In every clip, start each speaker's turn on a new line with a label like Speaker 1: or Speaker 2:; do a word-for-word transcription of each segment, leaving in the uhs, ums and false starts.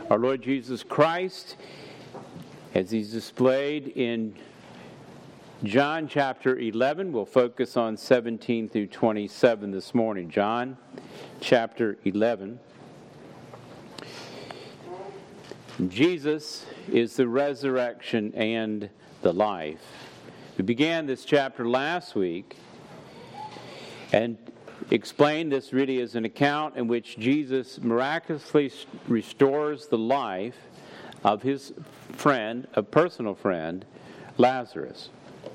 Speaker 1: our Lord Jesus Christ, as He's displayed in John chapter eleven. We'll focus on seventeen through twenty-seven this morning. John chapter eleven. Jesus is the resurrection and the life. We began this chapter last week and explained this really as an account in which Jesus miraculously restores the life of his friend, a personal friend, Lazarus.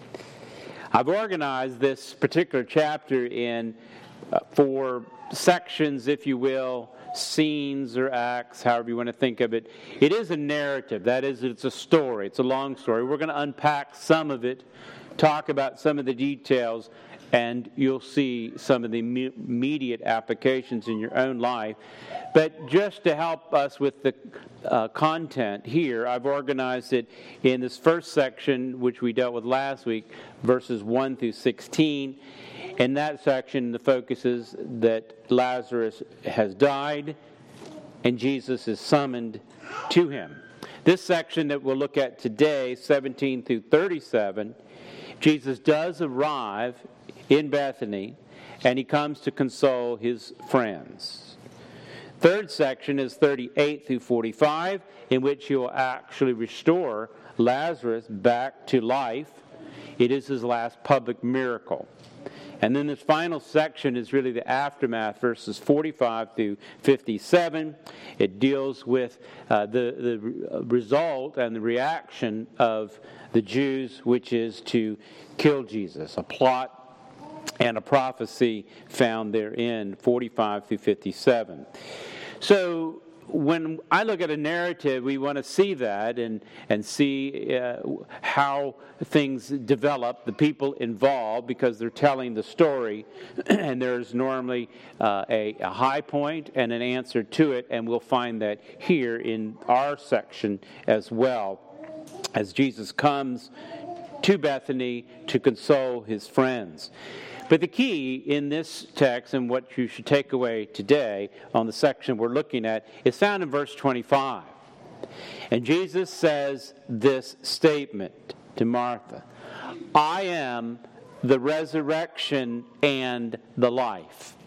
Speaker 1: I've organized this particular chapter in uh, four sections, if you will, scenes or acts, however you want to think of it. It is a narrative. That is, it's a story. It's a long story. We're going to unpack some of it, talk about some of the details, and you'll see some of the immediate applications in your own life. But just to help us with the uh, content here, I've organized it in this first section, which we dealt with last week, verses one through sixteen. In that section, the focus is that Lazarus has died and Jesus is summoned to him. This section that we'll look at today, seventeen through thirty-seven, Jesus does arrive in Bethany, and he comes to console his friends. Third section is thirty-eight through forty-five, in which he will actually restore Lazarus back to life. It is his last public miracle. And then this final section is really the aftermath, verses forty-five through fifty-seven. It deals with uh, the, the result and the reaction of the Jews, which is to kill Jesus, a plot and a prophecy found therein, forty-five through fifty-seven. So when I look at a narrative, we want to see that and, and see uh, how things develop, the people involved, because they're telling the story, and there's normally uh, a, a high point and an answer to it, and we'll find that here in our section as well, as Jesus comes to Bethany to console his friends. But the key in this text, and what you should take away today on the section we're looking at, is found in verse twenty-five. And Jesus says this statement to Martha: I am the resurrection and the life.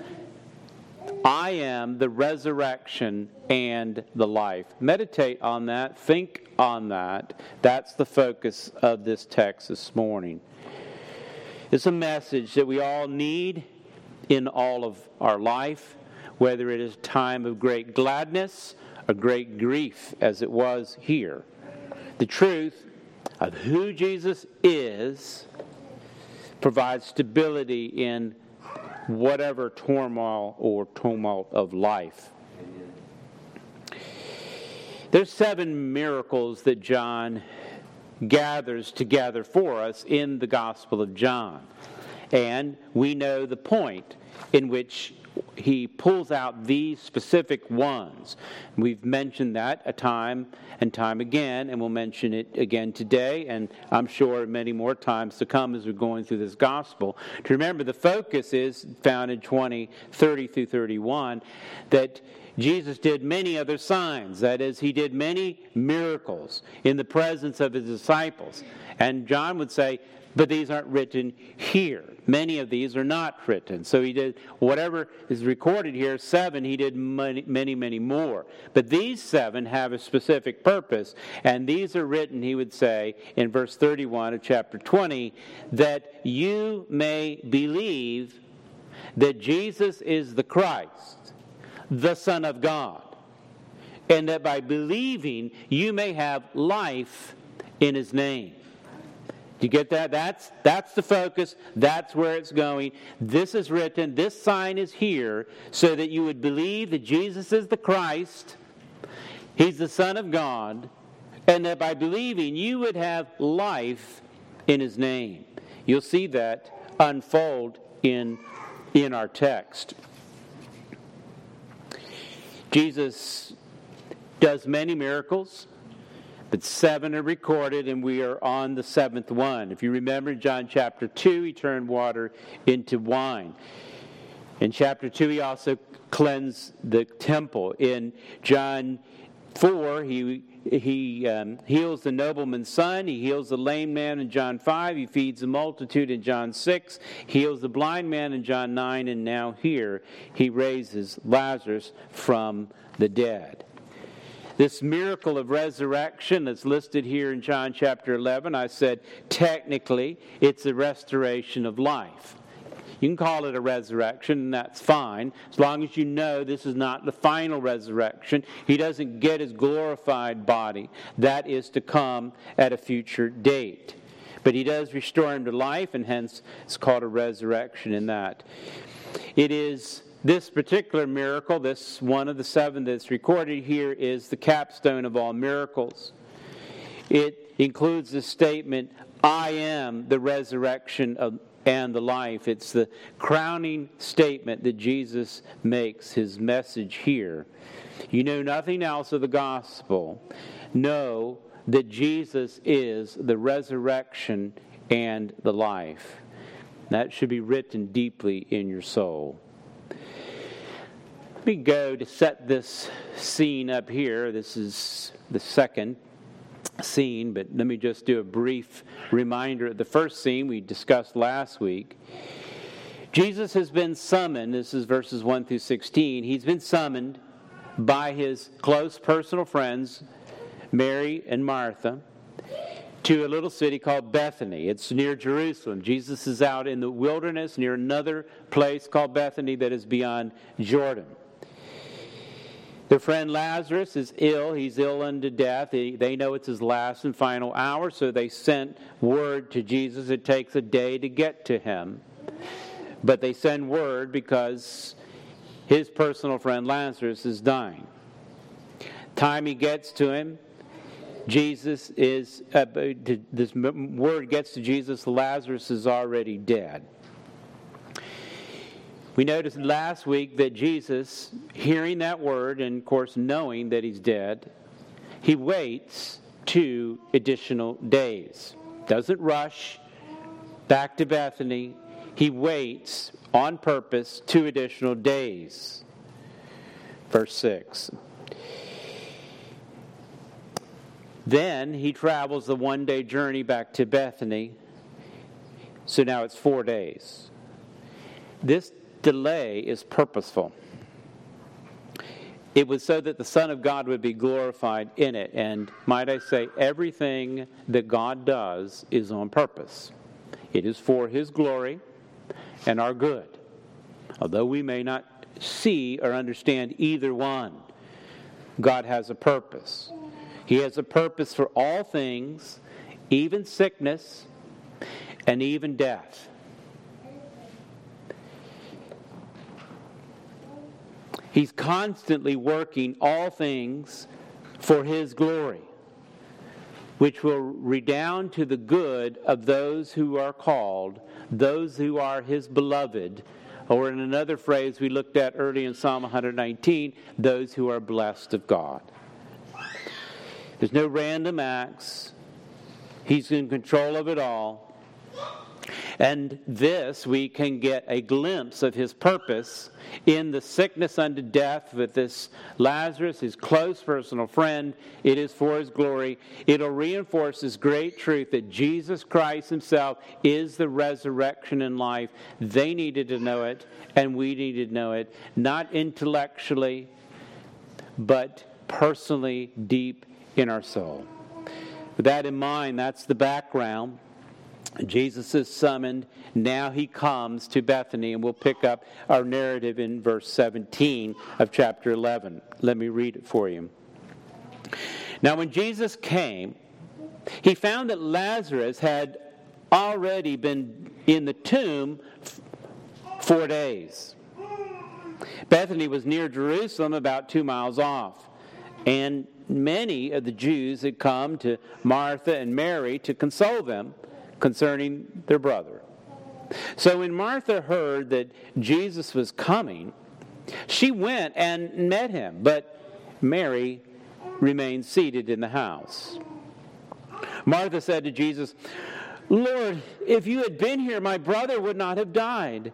Speaker 1: I am the resurrection and the life. Meditate on that. Think on that. That's the focus of this text this morning. It's a message that we all need in all of our life, whether it is a time of great gladness or great grief, as it was here. The truth of who Jesus is provides stability in whatever turmoil or tumult of life. There's seven miracles that John gathers together for us in the Gospel of John. And we know the point in which he pulls out these specific ones. We've mentioned that a time and time again, and we'll mention it again today, and I'm sure many more times to come as we're going through this Gospel. To remember, the focus is found in twenty, thirty through thirty-one, that Jesus did many other signs. That is, he did many miracles in the presence of his disciples. And John would say, but these aren't written here. Many of these are not written. So he did whatever is recorded here, seven, he did many, many, many more. But these seven have a specific purpose. And these are written, he would say, in verse thirty-one of chapter twenty, that you may believe that Jesus is the Christ, the Son of God, and that by believing you may have life in his name. Do you get that? That's, that's the focus. That's where it's going. This is written. This sign is here so that you would believe that Jesus is the Christ, he's the Son of God, and that by believing you would have life in his name. You'll see that unfold in, in our text. Jesus does many miracles, but seven are recorded, and we are on the seventh one. If you remember John chapter two, he turned water into wine. In chapter two, he also cleansed the temple. In John four, he he um, heals the nobleman's son. He heals the lame man in John five. He feeds the multitude in John six. Heals the blind man in John nine. And now here he raises Lazarus from the dead. This miracle of resurrection that's listed here in John chapter eleven, I said technically it's a restoration of life. You can call it a resurrection, and that's fine, as long as you know this is not the final resurrection. He doesn't get his glorified body. That is to come at a future date. But he does restore him to life, and hence it's called a resurrection in that. It is this particular miracle, this one of the seven that's recorded here, is the capstone of all miracles. It includes the statement, I am the resurrection of and the life. It's the crowning statement that Jesus makes his message here. You know nothing else of the gospel. Know that Jesus is the resurrection and the life. That should be written deeply in your soul. Let me go to set this scene up here. This is the second scene, but let me just do a brief reminder of the first scene we discussed last week. Jesus has been summoned, this is verses one through sixteen, he's been summoned by his close personal friends, Mary and Martha, to a little city called Bethany. It's near Jerusalem. Jesus is out in the wilderness near another place called Bethany that is beyond Jordan. Their friend Lazarus is ill. He's ill unto death. They know it's his last and final hour, so they sent word to Jesus. It takes a day to get to him. But they send word because his personal friend Lazarus is dying. Time he gets to him, Jesus is, uh, this word gets to Jesus, Lazarus is already dead. We noticed last week that Jesus, hearing that word and, of course, knowing that he's dead, he waits two additional days. Doesn't rush back to Bethany. He waits on purpose two additional days. Verse six. Then he travels the one-day journey back to Bethany. So now it's four days. This delay is purposeful. It was so that the Son of God would be glorified in it. And might I say, everything that God does is on purpose. It is for his glory and our good. Although we may not see or understand either one, God has a purpose. He has a purpose for all things, even sickness and even death. He's constantly working all things for his glory, which will redound to the good of those who are called, those who are his beloved, or in another phrase we looked at early in Psalm one nineteen, those who are blessed of God. There's no random acts. He's in control of it all. And this, we can get a glimpse of his purpose in the sickness unto death with this Lazarus, his close personal friend. It is for his glory. It'll reinforce this great truth that Jesus Christ himself is the resurrection and life. They needed to know it, and we needed to know it, not intellectually, but personally deep in our soul. With that in mind, that's the background. Jesus is summoned. Now he comes to Bethany, and we'll pick up our narrative in verse seventeen of chapter eleven. Let me read it for you. Now when Jesus came, he found that Lazarus had already been in the tomb four days. Bethany was near Jerusalem, about two miles off, and many of the Jews had come to Martha and Mary to console them concerning their brother. So when Martha heard that Jesus was coming, she went and met him, but Mary remained seated in the house. Martha said to Jesus, "Lord, if you had been here, my brother would not have died.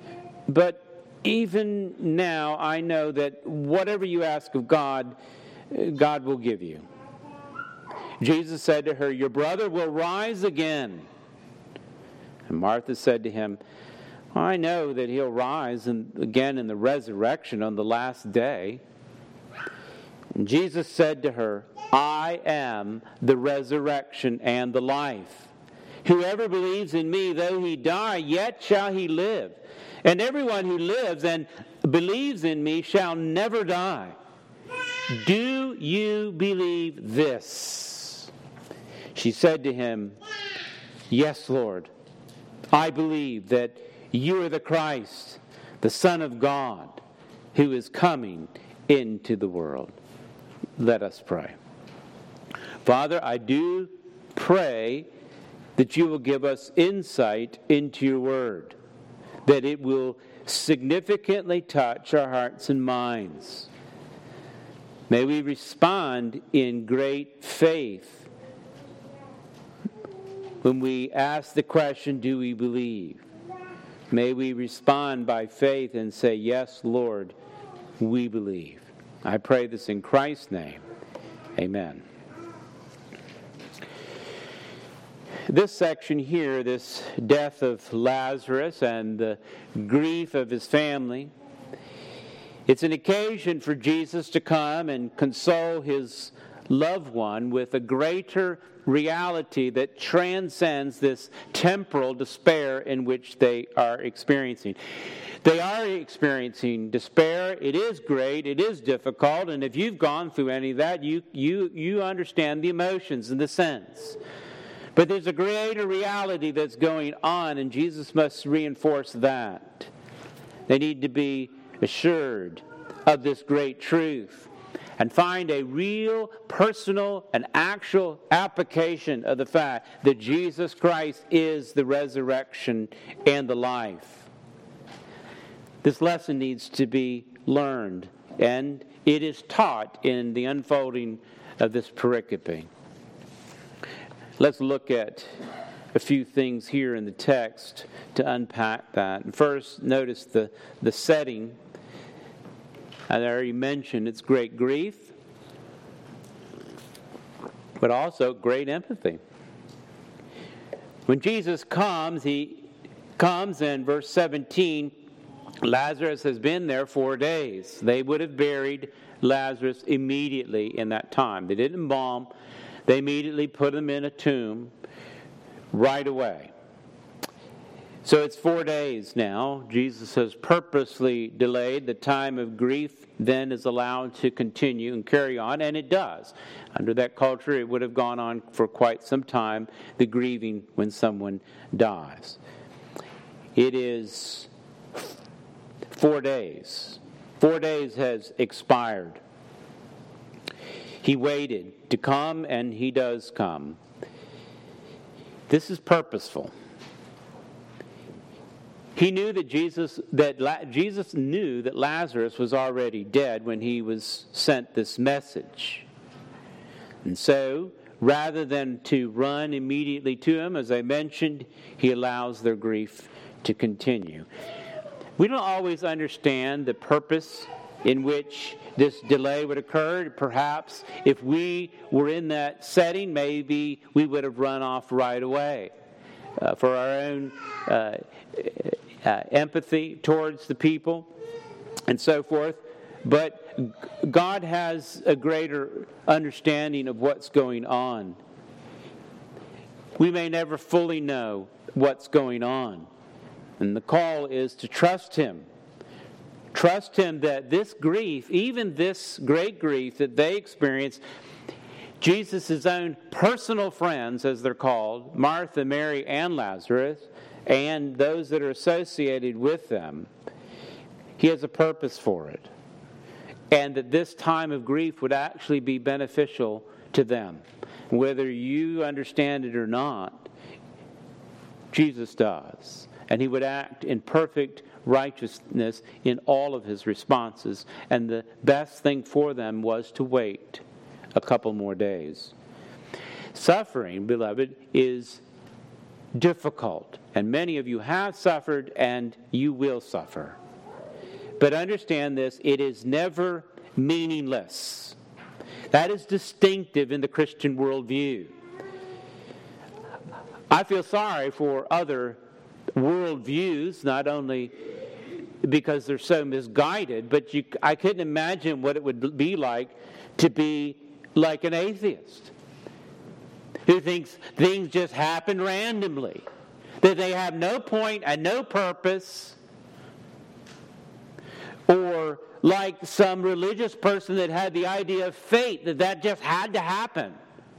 Speaker 1: But even now I know that whatever you ask of God, God will give you. Jesus said to her, your brother will rise again. And Martha said to him, I know that he'll rise in, again in the resurrection on the last day. And Jesus said to her, I am the resurrection and the life. Whoever believes in me, though he die, yet shall he live. And everyone who lives and believes in me shall never die. Do you believe this? She said to him, yes, Lord. I believe that you are the Christ, the Son of God, who is coming into the world. Let us pray. Father, I do pray that you will give us insight into your word, that it will significantly touch our hearts and minds. May we respond in great faith when we ask the question, do we believe? May we respond by faith and say, yes, Lord, we believe. I pray this in Christ's name. Amen. This section here, this death of Lazarus and the grief of his family, it's an occasion for Jesus to come and console his loved one with a greater reality that transcends this temporal despair in which they are experiencing. They are experiencing despair. It is great. It is difficult. And if you've gone through any of that, you you you understand the emotions and the sense. But there's a greater reality that's going on, and Jesus must reinforce that. They need to be assured of this great truth and find a real, personal, and actual application of the fact that Jesus Christ is the resurrection and the life. This lesson needs to be learned, and it is taught in the unfolding of this pericope. Let's look at a few things here in the text to unpack that. And first, notice the, the setting. I already mentioned it's great grief, but also great empathy. When Jesus comes, he comes in verse seventeen, Lazarus has been there four days. They would have buried Lazarus immediately in that time. They didn't embalm. They immediately put him in a tomb right away. So it's four days now. Jesus has purposely delayed. The time of grief then is allowed to continue and carry on, and it does. Under that culture, it would have gone on for quite some time, the grieving when someone dies. It is four days. Four days has expired. He waited to come, and he does come. This is purposeful. He knew that Jesus that La- Jesus knew that Lazarus was already dead when he was sent this message. And so, rather than to run immediately to him, as I mentioned, he allows their grief to continue. We don't always understand the purpose in which this delay would occur. Perhaps if we were in that setting, maybe we would have run off right away uh, for our own uh, uh, empathy towards the people and so forth. But God has a greater understanding of what's going on. We may never fully know what's going on. And the call is to trust Him. Trust Him that this grief, even this great grief that they experience, Jesus' own personal friends, as they're called, Martha, Mary, and Lazarus, and those that are associated with them, He has a purpose for it. And that this time of grief would actually be beneficial to them. Whether you understand it or not, Jesus does. And He would act in perfect righteousness in all of His responses. And the best thing for them was to wait a couple more days. Suffering, beloved, is difficult. And many of you have suffered and you will suffer. But understand this, it is never meaningless. That is distinctive in the Christian worldview. I feel sorry for other worldviews, not only because they're so misguided, but you, I couldn't imagine what it would be like to be like an atheist who thinks things just happen randomly, that they have no point and no purpose, or like some religious person that had the idea of fate, that that just had to happen.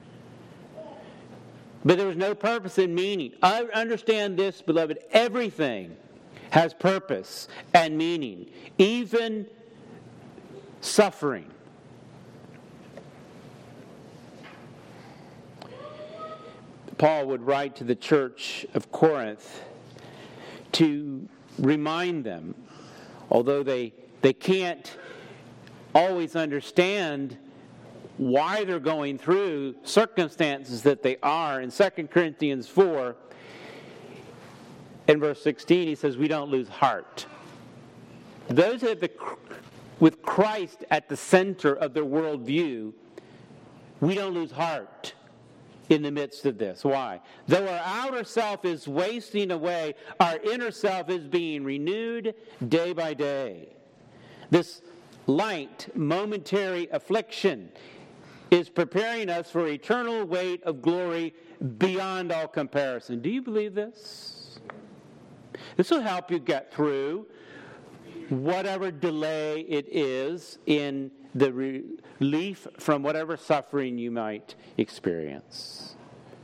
Speaker 1: But there was no purpose and meaning. I understand this, beloved. Everything has purpose and meaning, even suffering. Paul would write to the church of Corinth to remind them, although they, they can't always understand why they're going through circumstances that they are. In Second Corinthians four, in verse sixteen, he says, we don't lose heart. Those that the, with Christ at the center of their worldview, we don't lose heart in the midst of this. Why? Though our outer self is wasting away, our inner self is being renewed day by day. This light, momentary affliction is preparing us for eternal weight of glory beyond all comparison. Do you believe this? This will help you get through whatever delay it is in the relief from whatever suffering you might experience.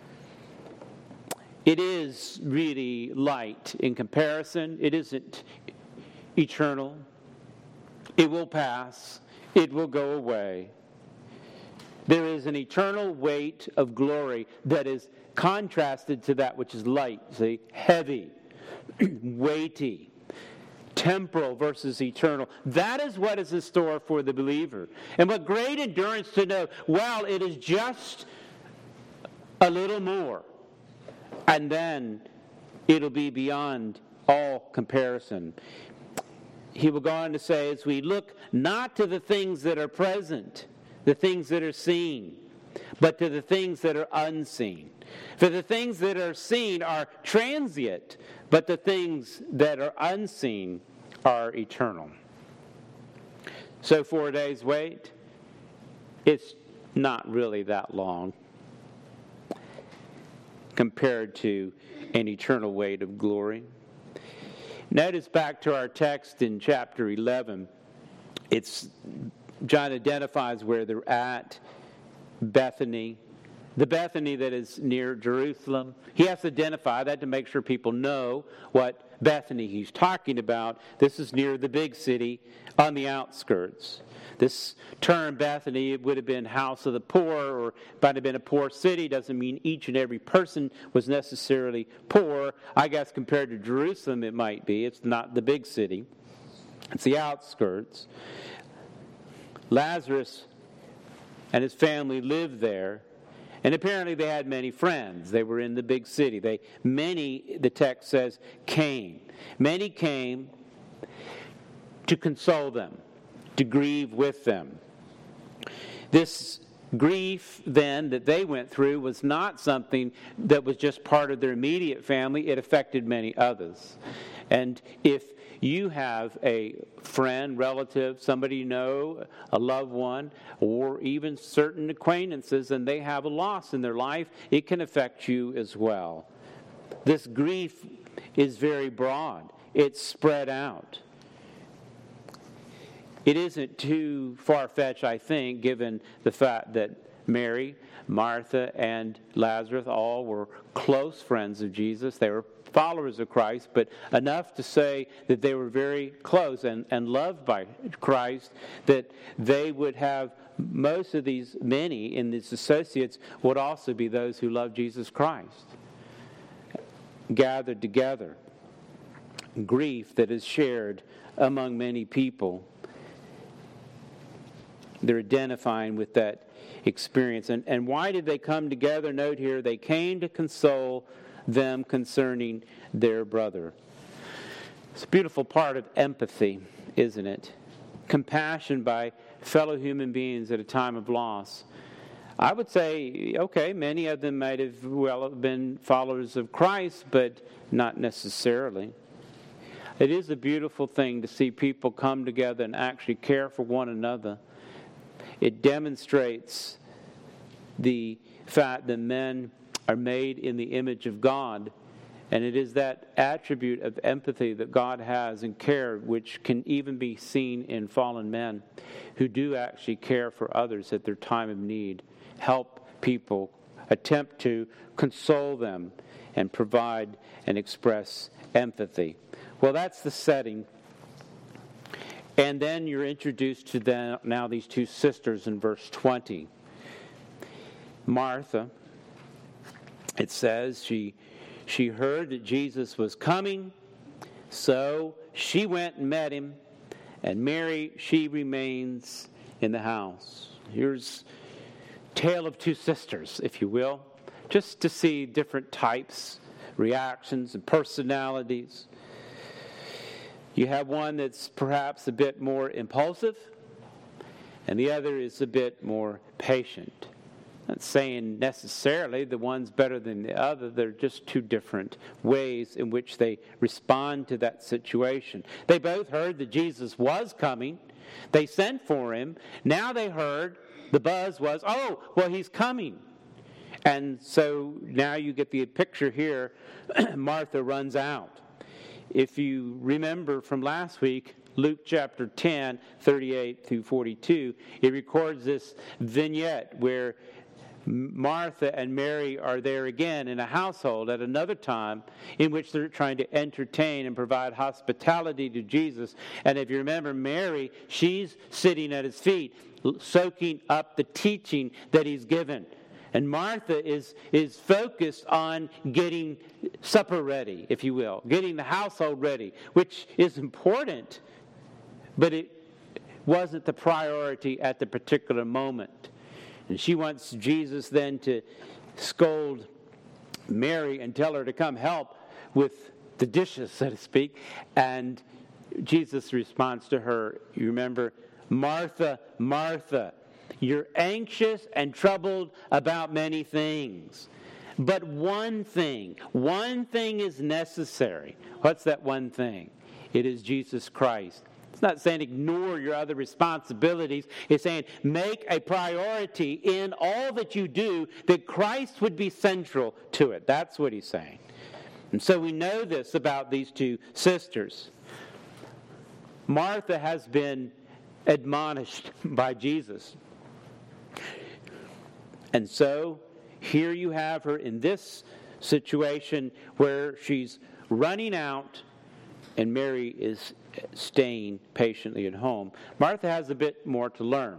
Speaker 1: It is really light in comparison. It isn't eternal. It will pass. It will go away. There is an eternal weight of glory that is contrasted to that which is light, see, heavy, weighty, temporal versus eternal. That is what is in store for the believer. And what great endurance to know, well, it is just a little more, and then it'll be beyond all comparison. He will go on to say, as we look not to the things that are present, the things that are seen, but to the things that are unseen. For the things that are seen are transient, but the things that are unseen are eternal. So four days wait, it's not really that long compared to an eternal weight of glory. Notice back to our text in chapter eleven. It's John identifies where they're at, Bethany. The Bethany that is near Jerusalem. He has to identify that to make sure people know what Bethany he's talking about. This is near the big city on the outskirts. This term Bethany, it would have been house of the poor, or might have been a poor city. Doesn't mean each and every person was necessarily poor. I guess compared to Jerusalem it might be. It's not the big city. It's the outskirts. Lazarus and his family lived there, and apparently they had many friends. They were in the big city. They many, the text says, came. Many came to console them, to grieve with them. This grief then that they went through was not something that was just part of their immediate family. It affected many others. And if you have a friend, relative, somebody you know, a loved one, or even certain acquaintances, and they have a loss in their life, it can affect you as well. This grief is very broad. It's spread out. It isn't too far-fetched, I think, given the fact that Mary, Martha, and Lazarus all were close friends of Jesus. They were followers of Christ, but enough to say that they were very close and, and loved by Christ, that they would have most of these, many in these associates would also be those who love Jesus Christ, gathered together. Grief that is shared among many people. They're identifying with that experience. And, and why did they come together? Note here, they came to console them concerning their brother. It's a beautiful part of empathy, isn't it? Compassion by fellow human beings at a time of loss. I would say, okay, many of them might have well have been followers of Christ, but not necessarily. It is a beautiful thing to see people come together and actually care for one another. It demonstrates the fact that men are made in the image of God, and it is that attribute of empathy that God has and care which can even be seen in fallen men who do actually care for others at their time of need, help people, attempt to console them, and provide and express empathy. Well, that's the setting. And then you're introduced to the, now these two sisters in verse twenty. Martha, it says, she, she heard that Jesus was coming, so she went and met him. And Mary, she remains in the house. Here's a tale of two sisters, if you will, just to see different types, reactions, and personalities. You have one that's perhaps a bit more impulsive, and the other is a bit more patient. Not saying necessarily the one's better than the other. They're just two different ways in which they respond to that situation. They both heard that Jesus was coming. They sent for him. Now they heard the buzz was, oh, well, he's coming. And so now you get the picture here. Martha runs out. If you remember from last week, Luke chapter ten, thirty-eight through forty-two, it records this vignette where Martha and Mary are there again in a household at another time in which they're trying to entertain and provide hospitality to Jesus. And if you remember, Mary, she's sitting at his feet, soaking up the teaching that he's given. And Martha is, is focused on getting supper ready, if you will, getting the household ready, which is important, but it wasn't the priority at the particular moment. And she wants Jesus then to scold Mary and tell her to come help with the dishes, so to speak. And Jesus responds to her, you remember, Martha, Martha, you're anxious and troubled about many things. But one thing, one thing is necessary. What's that one thing? It is Jesus Christ. It's not saying ignore your other responsibilities. It's saying make a priority in all that you do that Christ would be central to it. That's what he's saying. And so we know this about these two sisters. Martha has been admonished by Jesus. And so here you have her in this situation where she's running out and Mary is staying patiently at home. Martha has a bit more to learn.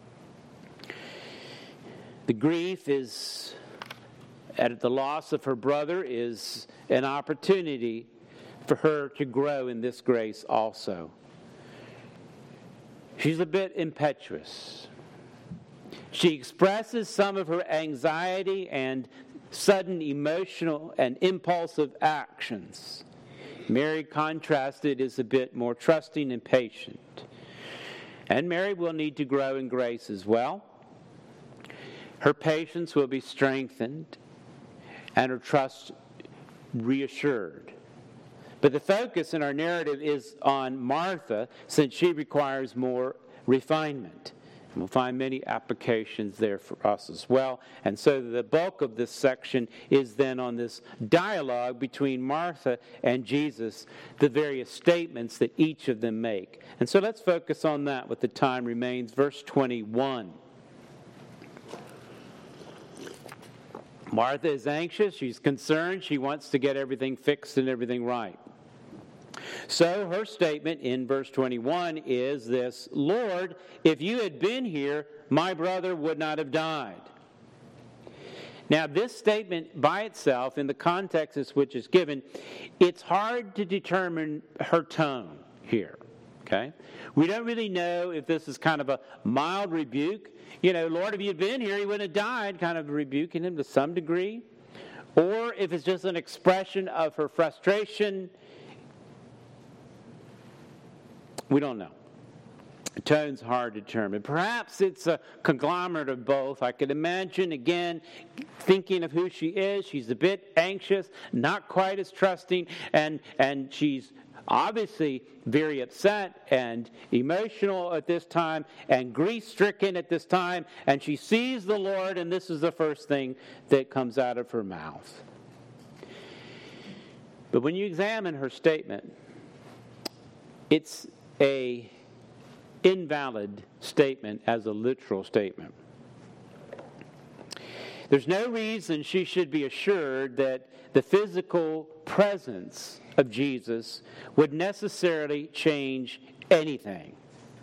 Speaker 1: The grief is at the loss of her brother is an opportunity for her to grow in this grace also. She's a bit impetuous. She expresses some of her anxiety and sudden emotional and impulsive actions. Mary, contrasted, is a bit more trusting and patient. And Mary will need to grow in grace as well. Her patience will be strengthened and her trust reassured. But the focus in our narrative is on Martha, since she requires more refinement. And we'll find many applications there for us as well. And so the bulk of this section is then on this dialogue between Martha and Jesus, the various statements that each of them make. And so let's focus on that with the time remains. Verse twenty-one. Martha is anxious. She's concerned. She wants to get everything fixed and everything right. So her statement in verse twenty-one is this: Lord, if you had been here, my brother would not have died. Now, this statement by itself, in the context in which it's given, it's hard to determine her tone here. Okay? We don't really know if this is kind of a mild rebuke. You know, Lord, if you had been here, he wouldn't have died, kind of rebuking him to some degree. Or if it's just an expression of her frustration. We don't know. The tone's hard to determine. Perhaps it's a conglomerate of both. I could imagine, again, thinking of who she is. She's a bit anxious, not quite as trusting, and, and she's obviously very upset and emotional at this time and grief-stricken at this time. And she sees the Lord, and this is the first thing that comes out of her mouth. But when you examine her statement, it's a invalid statement as a literal statement. There's no reason she should be assured that the physical presence of Jesus would necessarily change anything.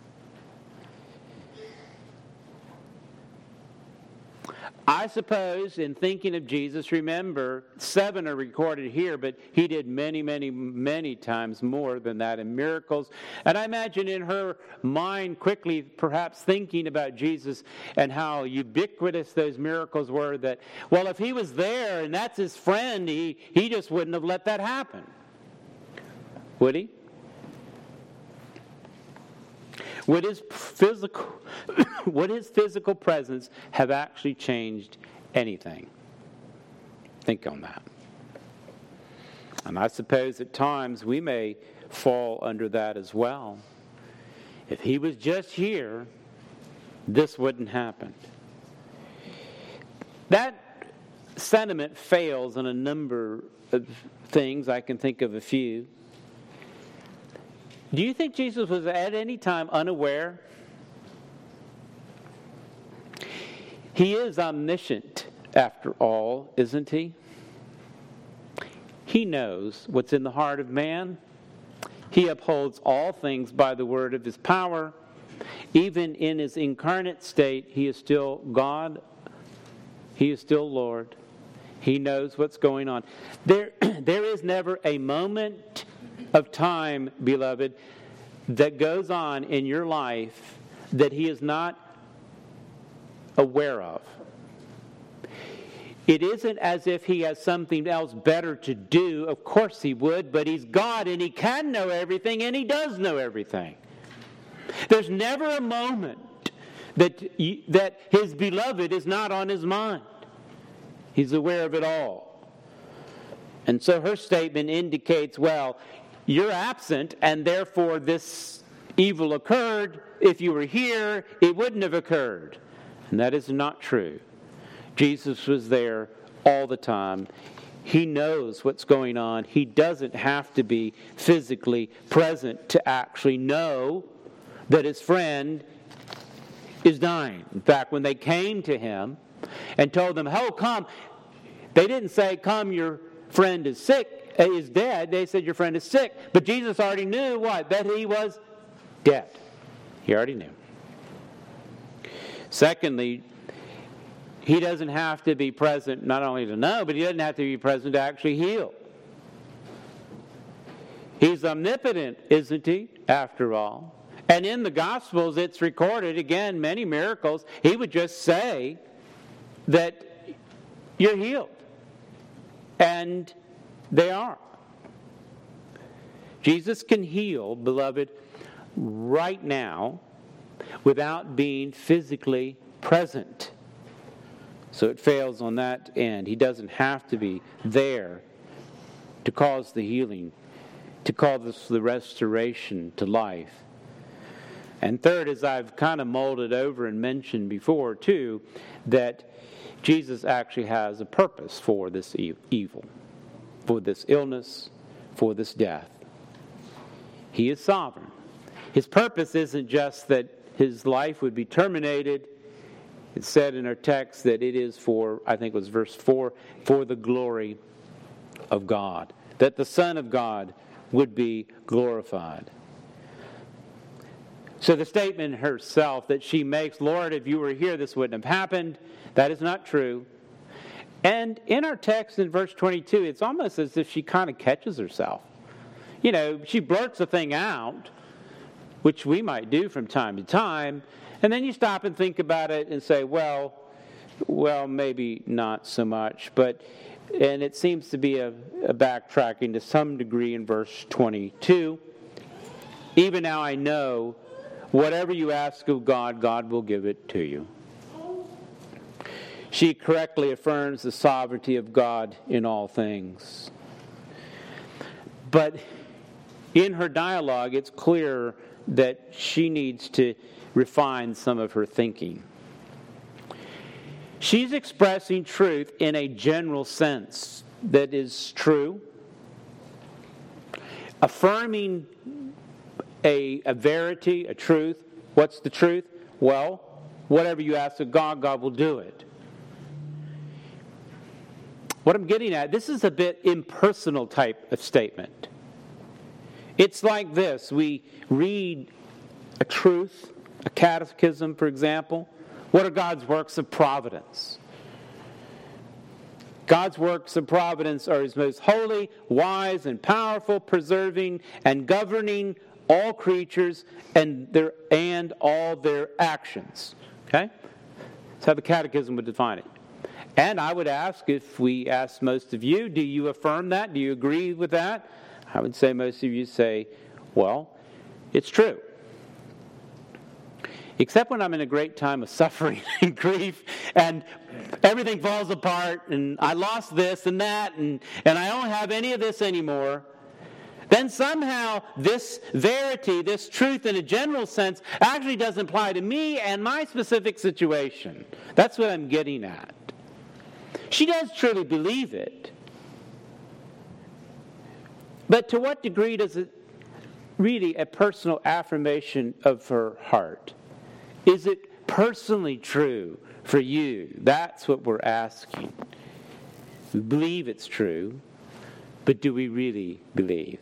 Speaker 1: I suppose in thinking of Jesus, remember, seven are recorded here, but he did many, many, many times more than that in miracles. And I imagine in her mind quickly perhaps thinking about Jesus and how ubiquitous those miracles were, that, well, if he was there and that's his friend, he, he just wouldn't have let that happen. Would he? Would his physical, would his physical presence have actually changed anything? Think on that. And I suppose at times we may fall under that as well. If he was just here, this wouldn't happen. That sentiment fails on a number of things. I can think of a few. Do you think Jesus was at any time unaware? He is omniscient, after all, isn't he? He knows what's in the heart of man. He upholds all things by the word of his power. Even in his incarnate state, he is still God. He is still Lord. He knows what's going on. There, there is never a moment of time, beloved, that goes on in your life that he is not aware of. It isn't as if he has something else better to do. Of course he would, but he's God and he can know everything and he does know everything. There's never a moment that, that his beloved is not on his mind. He's aware of it all. And so her statement indicates, well, you're absent, and therefore this evil occurred. If you were here, it wouldn't have occurred. And that is not true. Jesus was there all the time. He knows what's going on. He doesn't have to be physically present to actually know that his friend is dying. In fact, when they came to him and told him, oh, come, they didn't say, come, your friend is sick. Is dead. They said your friend is sick. But Jesus already knew what? That he was dead. He already knew. Secondly, he doesn't have to be present not only to know, but he doesn't have to be present to actually heal. He's omnipotent, isn't he, after all? And in the Gospels, it's recorded, again, many miracles. He would just say that you're healed. And they are. Jesus can heal, beloved, right now without being physically present. So it fails on that end. He doesn't have to be there to cause the healing, to cause the restoration to life. And third, as I've kind of molded over and mentioned before too, that Jesus actually has a purpose for this evil. For this illness, for this death. He is sovereign. His purpose isn't just that his life would be terminated. It's said in our text that it is for, I think it was verse four, for the glory of God. That the Son of God would be glorified. So the statement herself that she makes, Lord, if you were here, this wouldn't have happened, that is not true. And in our text in verse twenty-two, it's almost as if she kind of catches herself. You know, she blurts a thing out, which we might do from time to time, and then you stop and think about it and say, well, well, maybe not so much. But, and it seems to be a, a backtracking to some degree in verse twenty-two. Even now I know whatever you ask of God, God will give it to you. She correctly affirms the sovereignty of God in all things. But in her dialogue, it's clear that she needs to refine some of her thinking. She's expressing truth in a general sense that is true, affirming a, a verity, a truth. What's the truth? Well, whatever you ask of God, God will do it. What I'm getting at, this is a bit impersonal type of statement. It's like this. We read a truth, a catechism, for example. What are God's works of providence? God's works of providence are His most holy, wise, and powerful, preserving and governing all creatures and their and all their actions. Okay? That's how the catechism would define it. And I would ask, if we ask most of you, do you affirm that? Do you agree with that? I would say most of you say, well, it's true. Except when I'm in a great time of suffering and grief and everything falls apart and I lost this and that and, and I don't have any of this anymore, then somehow this verity, this truth in a general sense, actually doesn't apply to me and my specific situation. That's what I'm getting at. She does truly believe it. But to what degree does it really a personal affirmation of her heart? Is it personally true for you? That's what we're asking. We believe it's true, but do we really believe?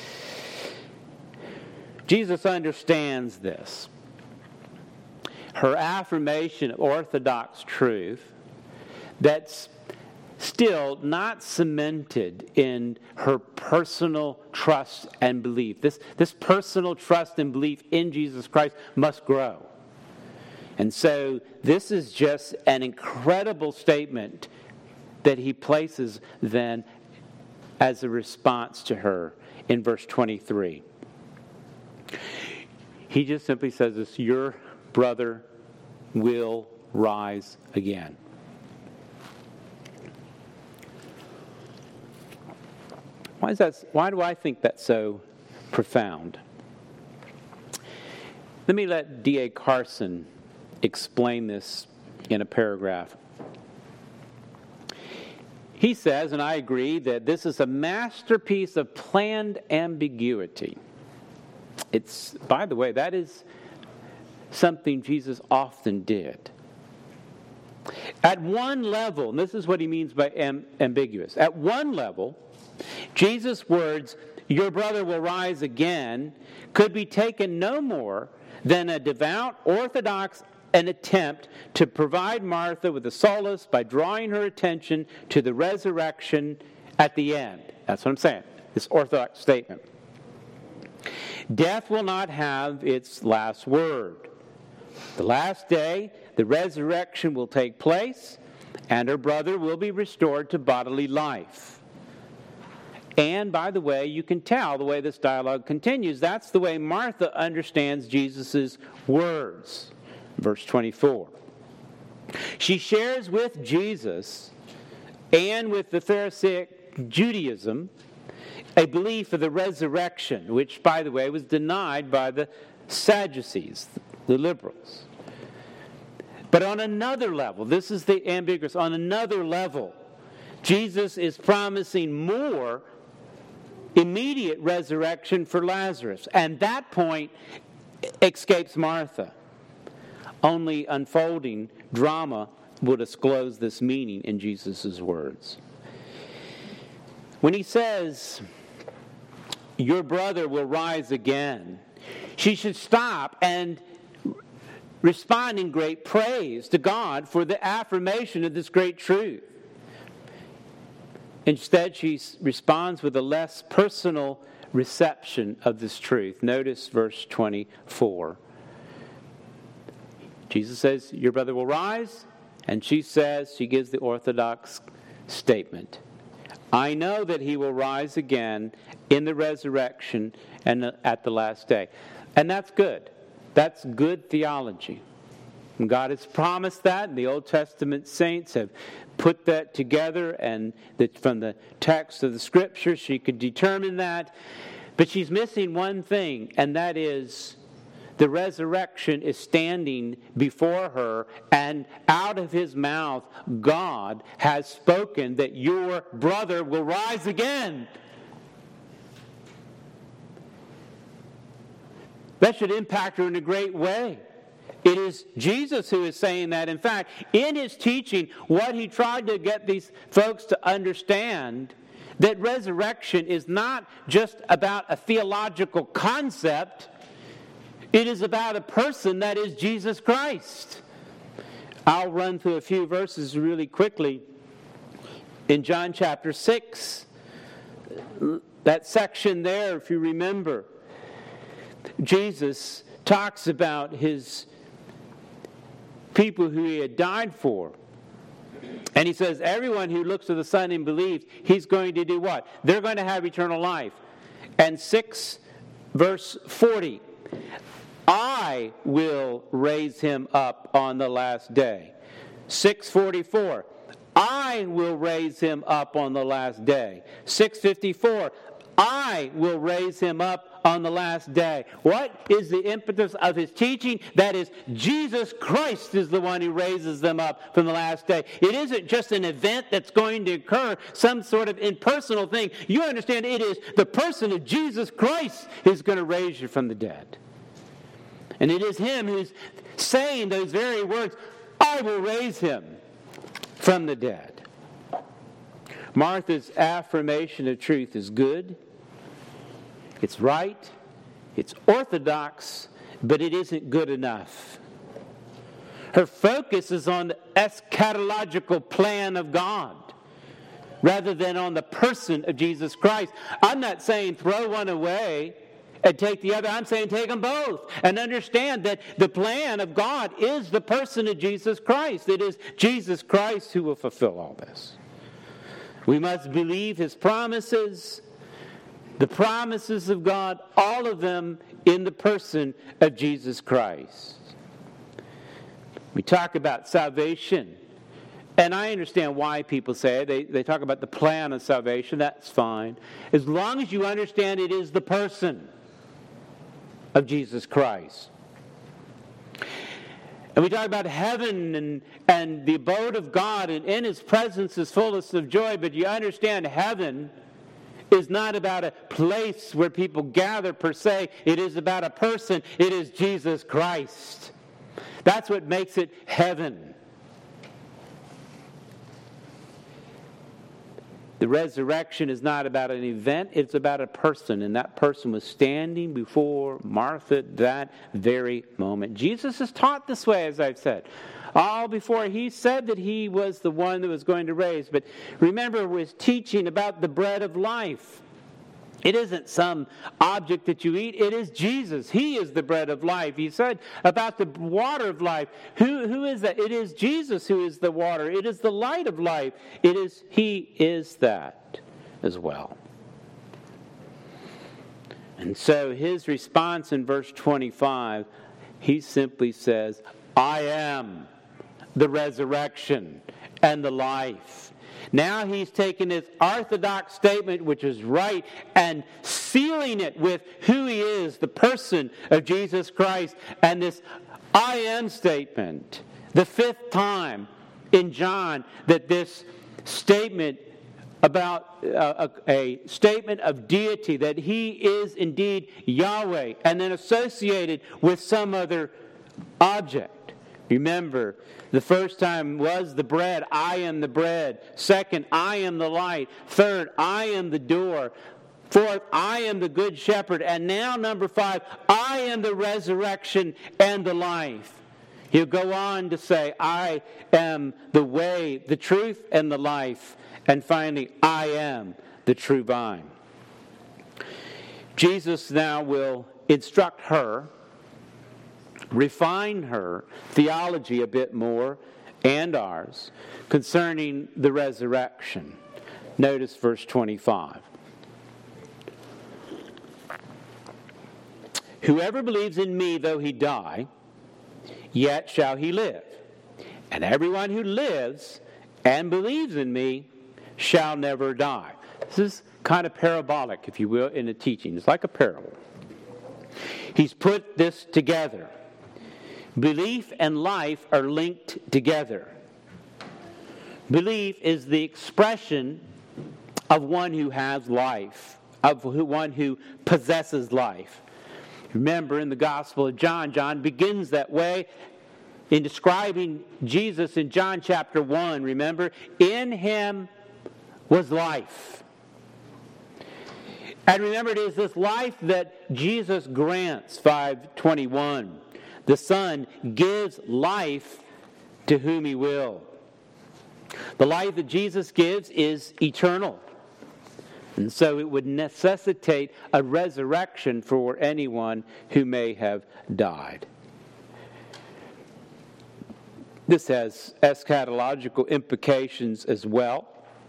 Speaker 1: Jesus understands this. Her affirmation of orthodox truth that's still not cemented in her personal trust and belief. This, this personal trust and belief in Jesus Christ must grow. And so this is just an incredible statement that he places then as a response to her in verse twenty-three. He just simply says this, your brother will rise again. Why is that? Why do I think that's so profound? Let me let D A Carson explain this in a paragraph. He says, and I agree, that this is a masterpiece of planned ambiguity. It's, by the way, that is something Jesus often did. At one level, and this is what he means by am- ambiguous. At one level, Jesus' words, your brother will rise again, could be taken no more than a devout, orthodox an attempt to provide Martha with a solace by drawing her attention to the resurrection at the end. That's what I'm saying, this orthodox statement. Death will not have its last word. The last day, the resurrection will take place, and her brother will be restored to bodily life. And, by the way, you can tell the way this dialogue continues, that's the way Martha understands Jesus' words. Verse twenty-four. She shares with Jesus and with the Pharisaic Judaism a belief of the resurrection, which, by the way, was denied by the Sadducees, the liberals. But on another level, this is the ambiguous, on another level, Jesus is promising more immediate resurrection for Lazarus. And that point escapes Martha. Only unfolding drama will disclose this meaning in Jesus' words. When he says, your brother will rise again, she should stop and respond in great praise to God for the affirmation of this great truth. Instead, she responds with a less personal reception of this truth. Notice verse twenty-four. Jesus says, your brother will rise, and she says, she gives the orthodox statement. I know that he will rise again in the resurrection and at the last day. And that's good. That's good theology. And God has promised that, and the Old Testament saints have put that together, and that from the text of the Scripture she could determine that. But she's missing one thing, and that is the resurrection is standing before her, and out of his mouth God has spoken that your brother will rise again. That should impact her in a great way. It is Jesus who is saying that. In fact, in his teaching, what he tried to get these folks to understand, that resurrection is not just about a theological concept. It is about a person, that is Jesus Christ. I'll run through a few verses really quickly. In John chapter six, that section there, if you remember, Jesus talks about his people who he had died for. And he says, everyone who looks to the Son and believes, he's going to do what? They're going to have eternal life. And six, verse forty, I will raise him up on the last day. six forty-four, I will raise him up on the last day. six fifty-four, I will raise him up on the last day. What is the impetus of his teaching? That is, Jesus Christ is the one who raises them up from the last day. It isn't just an event that's going to occur, some sort of impersonal thing. You understand, it is the person of Jesus Christ who's going to raise you from the dead. And it is him who's saying those very words, I will raise him from the dead. Martha's affirmation of truth is good. It's right. It's orthodox, but it isn't good enough. Her focus is on the eschatological plan of God rather than on the person of Jesus Christ. I'm not saying throw one away and take the other. I'm saying take them both and understand that the plan of God is the person of Jesus Christ. It is Jesus Christ who will fulfill all this. We must believe his promises, the promises of God, all of them in the person of Jesus Christ. We talk about salvation, and I understand why people say it. They, they talk about the plan of salvation. That's fine. As long as you understand it is the person of Jesus Christ. And we talk about heaven and, and the abode of God, and in his presence is fullness of joy. But you understand, heaven is not about a place where people gather per se. It is about a person. It is Jesus Christ. That's what makes it heaven. The resurrection is not about an event, it's about a person, and that person was standing before Martha that very moment. Jesus is taught this way, as I've said. All before he said that he was the one that was going to raise. But remember, was teaching about the bread of life. It isn't some object that you eat. It is Jesus. He is the bread of life. He said about the water of life. Who, who is that? It is Jesus who is the water. It is the light of life. It is, he is that as well. And so his response in verse twenty-five, he simply says, I am the resurrection and the life. Now he's taken his orthodox statement, which is right, and sealing it with who he is, the person of Jesus Christ, and this I am statement. The fifth time in John that this statement about a, a, a statement of deity, that he is indeed Yahweh, and then associated with some other object. Remember, the first time was the bread. I am the bread. Second, I am the light. Third, I am the door. Fourth, I am the good shepherd. And now, number five, I am the resurrection and the life. He'll go on to say, I am the way, the truth, and the life. And finally, I am the true vine. Jesus now will instruct her, refine her theology a bit more, and ours, concerning the resurrection. Notice verse twenty-five. Whoever believes in me, though he die, yet shall he live. And everyone who lives and believes in me shall never die. This is kind of parabolic, if you will, in the teaching. It's like a parable. He's put this together. Belief and life are linked together. Belief is the expression of one who has life, of one who possesses life. Remember, in the Gospel of John, John begins that way in describing Jesus in John chapter one. Remember, in him was life. And remember, it is this life that Jesus grants, five twenty-one. The Son gives life to whom he will. The life that Jesus gives is eternal. And so it would necessitate a resurrection for anyone who may have died. This has eschatological implications as well.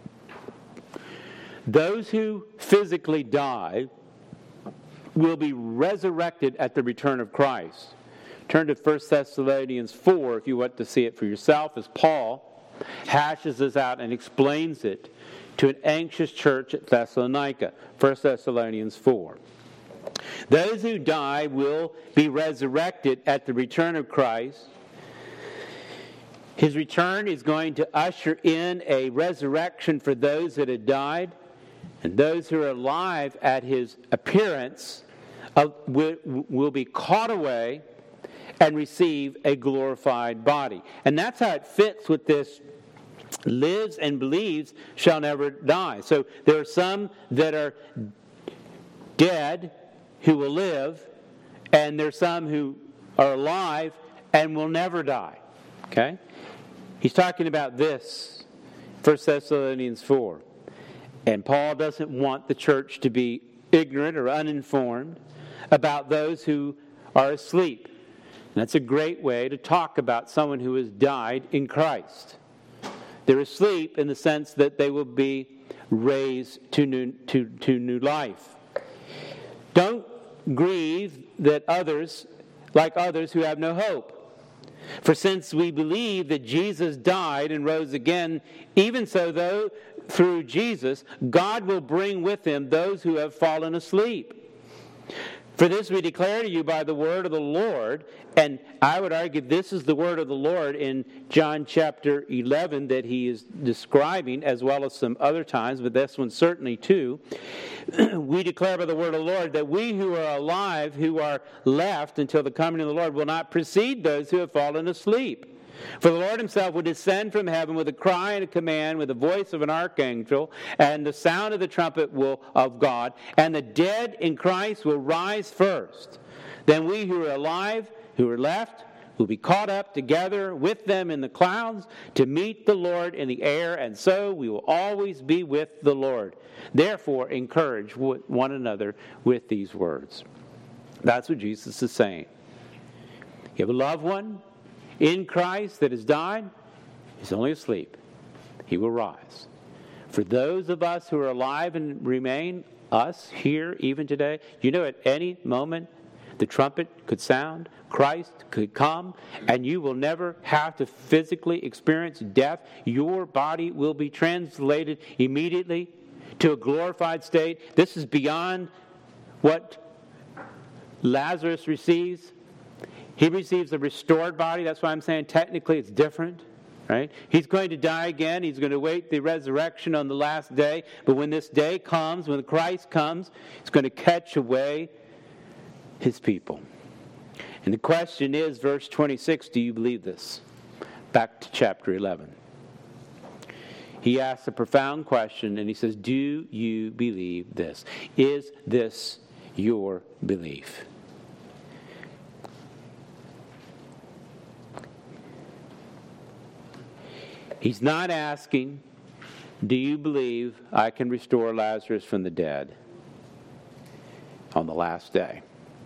Speaker 1: Those who physically die will be resurrected at the return of Christ. Turn to First Thessalonians four if you want to see it for yourself, as Paul hashes this out and explains it to an anxious church at Thessalonica. First Thessalonians four. Those who die will be resurrected at the return of Christ. His return is going to usher in a resurrection for those that had died, and those who are alive at his appearance uh, will, will be caught away and receive a glorified body. And that's how it fits with this lives and believes shall never die. So there are some that are dead who will live, and there are some who are alive and will never die. Okay? He's talking about this, First Thessalonians four. And Paul doesn't want the church to be ignorant or uninformed about those who are asleep. And that's a great way to talk about someone who has died in Christ. They're asleep in the sense that they will be raised to new, to, to new life. Don't grieve that others, like others who have no hope. For since we believe that Jesus died and rose again, even so though through Jesus, God will bring with him those who have fallen asleep. For this we declare to you by the word of the Lord, and I would argue this is the word of the Lord in John chapter eleven that he is describing, as well as some other times, but this one certainly too. We declare by the word of the Lord that we who are alive, who are left until the coming of the Lord, will not precede those who have fallen asleep. For the Lord himself will descend from heaven with a cry and a command, with the voice of an archangel, and the sound of the trumpet will of God, and the dead in Christ will rise first. Then we who are alive, who are left, will be caught up together with them in the clouds to meet the Lord in the air, and so we will always be with the Lord. Therefore, encourage one another with these words. That's what Jesus is saying. You have a loved one in Christ that has died, he's only asleep. He will rise. For those of us who are alive and remain, us here even today, you know at any moment the trumpet could sound, Christ could come, and you will never have to physically experience death. Your body will be translated immediately to a glorified state. This is beyond what Lazarus receives. He receives a restored body. That's why I'm saying technically it's different, right? He's going to die again. He's going to wait the resurrection on the last day. But when this day comes, when Christ comes, he's going to catch away his people. And the question is, verse twenty-six, do you believe this? Back to chapter eleven. He asks a profound question, and he says, do you believe this? Is this your belief? He's not asking, do you believe I can restore Lazarus from the dead on the last day?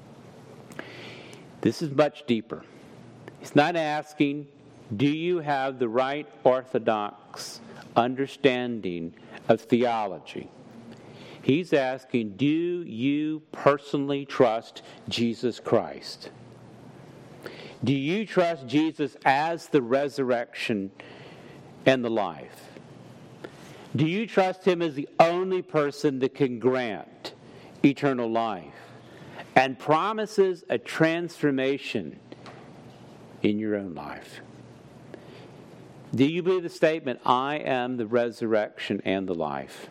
Speaker 1: This is much deeper. He's not asking, do you have the right orthodox understanding of theology? He's asking, do you personally trust Jesus Christ? Do you trust Jesus as the resurrection and the life? Do you trust Him as the only person that can grant eternal life and promises a transformation in your own life? Do you believe the statement, I am the resurrection and the life?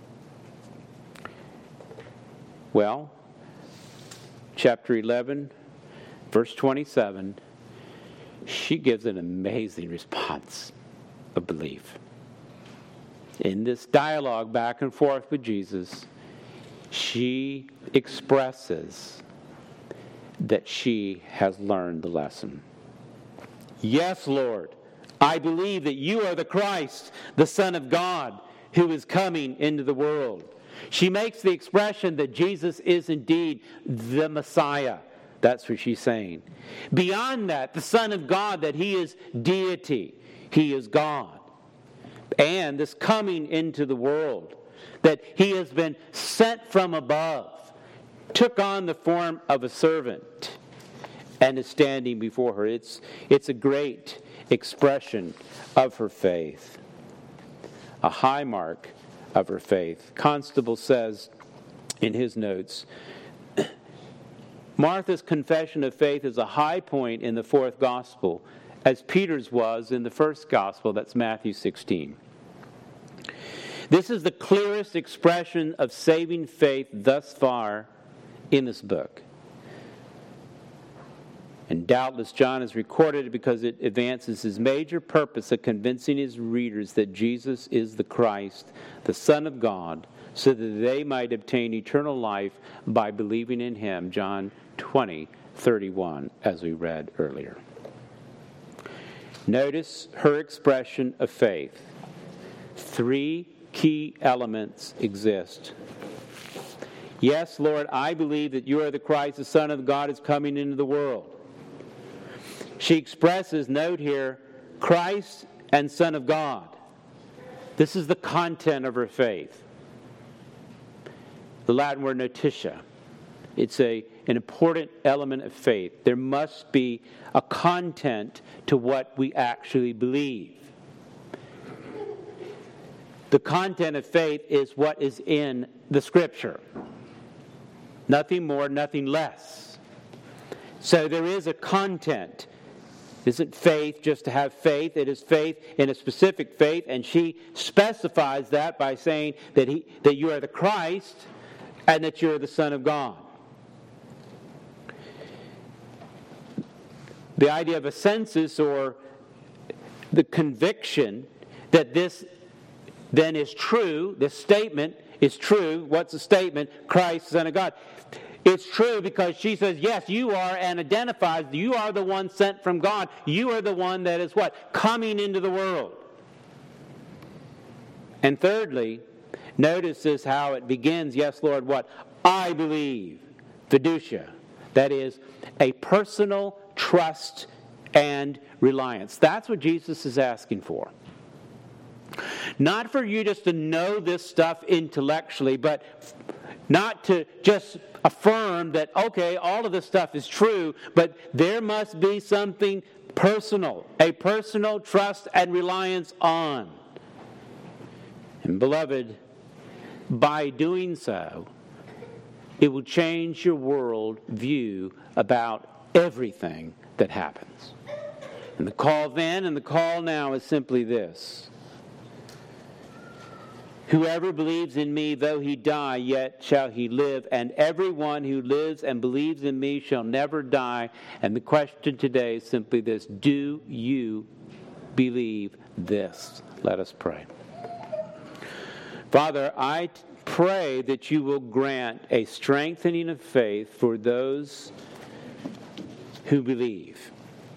Speaker 1: Well, chapter eleven, verse twenty-seven, she gives an amazing response of belief. In this dialogue back and forth with Jesus, she expresses that she has learned the lesson. Yes, Lord, I believe that you are the Christ, the Son of God, who is coming into the world. She makes the expression that Jesus is indeed the Messiah. That's what she's saying. Beyond that, the Son of God, that He is deity. He is God. And this coming into the world, that He has been sent from above, took on the form of a servant, and is standing before her. It's, it's a great expression of her faith. A high mark of her faith. Constable says in his notes, Martha's confession of faith is a high point in the fourth gospel, as Peter's was in the first gospel, that's Matthew sixteen. This is the clearest expression of saving faith thus far in this book. And doubtless John has recorded it because it advances his major purpose of convincing his readers that Jesus is the Christ, the Son of God, so that they might obtain eternal life by believing in Him. John twenty thirty-one, as we read earlier. Notice her expression of faith. Three key elements exist. Yes, Lord, I believe that you are the Christ, the Son of God, is coming into the world. She expresses, note here, Christ and Son of God. This is the content of her faith. The Latin word notitia. It's a, an important element of faith. There must be a content to what we actually believe. The content of faith is what is in the Scripture. Nothing more, nothing less. So there is a content. It isn't faith just to have faith. It is faith in a specific faith, and she specifies that by saying that he, that you are the Christ and that you are the Son of God. The idea of a census, or the conviction that this then is true, this statement is true. What's the statement? Christ, Son of God. It's true because she says, yes, you are, and identifies, you are the one sent from God. You are the one that is what? Coming into the world. And thirdly, notice this how it begins. Yes, Lord, what? I believe. Fiducia. That is a personal trust and reliance. That's what Jesus is asking for. Not for you just to know this stuff intellectually, but not to just affirm that, okay, all of this stuff is true, but there must be something personal, a personal trust and reliance on. And beloved, by doing so, it will change your world view about everything that happens. And the call then and the call now is simply this. Whoever believes in me, though he die, yet shall he live. And everyone who lives and believes in me shall never die. And the question today is simply this. Do you believe this? Let us pray. Father, I pray that you will grant a strengthening of faith for those who believe.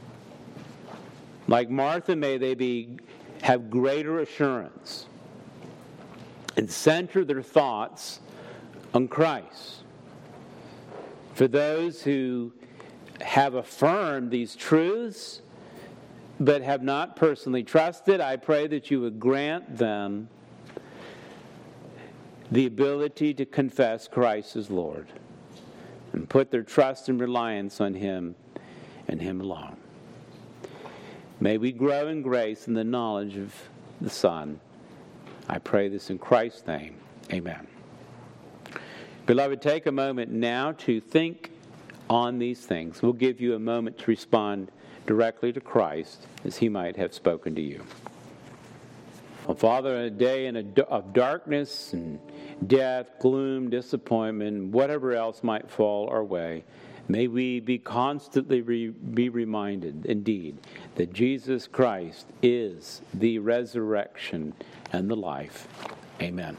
Speaker 1: Like Martha, may they be have greater assurance and center their thoughts on Christ. For those who have affirmed these truths but have not personally trusted, I pray that you would grant them the ability to confess Christ as Lord and put their trust and reliance on Him and Him alone. May we grow in grace and the knowledge of the Son. I pray this in Christ's name. Amen. Beloved, take a moment now to think on these things. We'll give you a moment to respond directly to Christ as He might have spoken to you. Well, Father, in a day in a, of darkness and death, gloom, disappointment, whatever else might fall our way, may we be constantly re, be reminded, indeed, that Jesus Christ is the resurrection and the life. Amen.